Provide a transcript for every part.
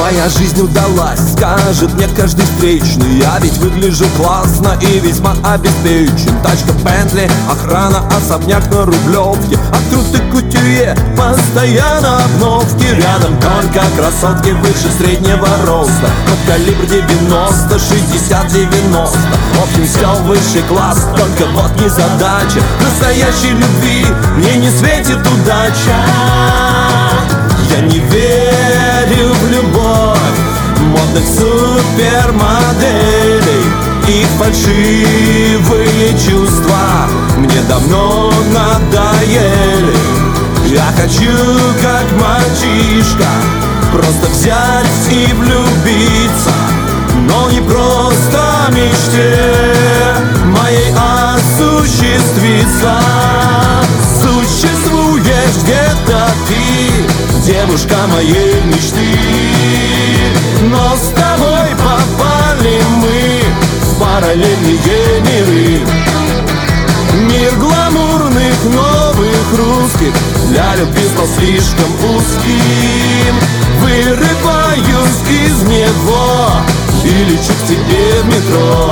моя жизнь удалась, скажет мне каждый встречный. Я ведь выгляжу классно и весьма обеспечен. Тачка Бентли, охрана, особняк на Рублевке. Открытый кутюрье, постоянно обновки. Рядом только красотки выше среднего роста. Под калибр 90, 60, 90. В общем, все высший класс, только вот незадача. Настоящей любви мне не светит удача. Я не верю в любовь модных супермоделей. Их фальшивые чувства мне давно надоели. Я хочу, как мальчишка, просто взять и влюбиться, но не просто мечте моей осуществиться. Существуешь где-то ты, девушка моей мечты, но с тобой попали мы в параллельные миры. Мир гламурных новых русских для любви стал слишком узким. Вырываюсь из него и лечу к тебе в метро.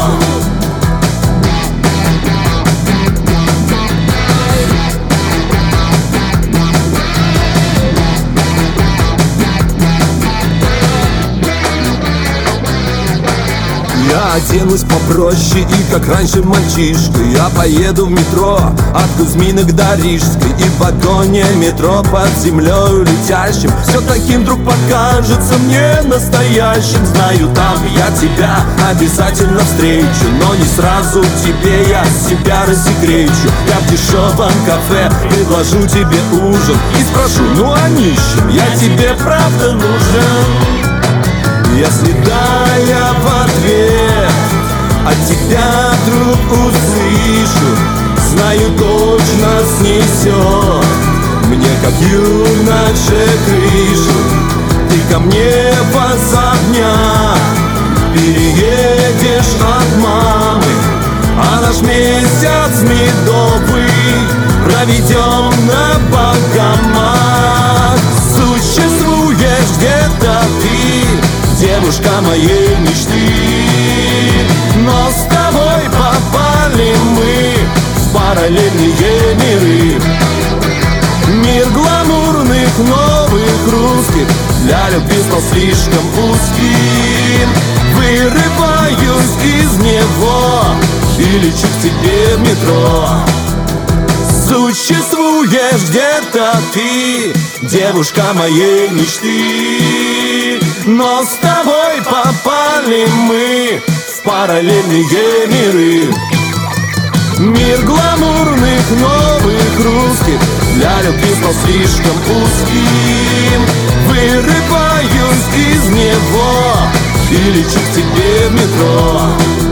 Я оденусь попроще и как раньше мальчишка. Я поеду в метро от Кузьминок до Рижской. И в вагоне метро под землей летящим все таким вдруг покажется мне настоящим. Знаю, там я тебя обязательно встречу, но не сразу тебе я себя рассекречу. Я в дешевом кафе предложу тебе ужин и спрошу, ну а нищим я тебе правда нужен? Если да, я в ответ от тебя вдруг услышу, знаю, точно снесет мне, как юноше, крышу. Ты ко мне в особняк переедешь от мамы, а наш месяц медовый проведем на Багамах. Существуешь где-то ты, девушка моей мечты, но с тобой попали мы в параллельные миры. Мир гламурных новых русских для любви стал слишком узким. Вырываюсь из него и лечу к тебе в метро. Существуешь где-то ты, девушка моей мечты, но с тобой попали мы в параллельные миры. Мир гламурных новых русских для любви стал слишком узким. Вырываюсь из него и лечу к тебе в метро.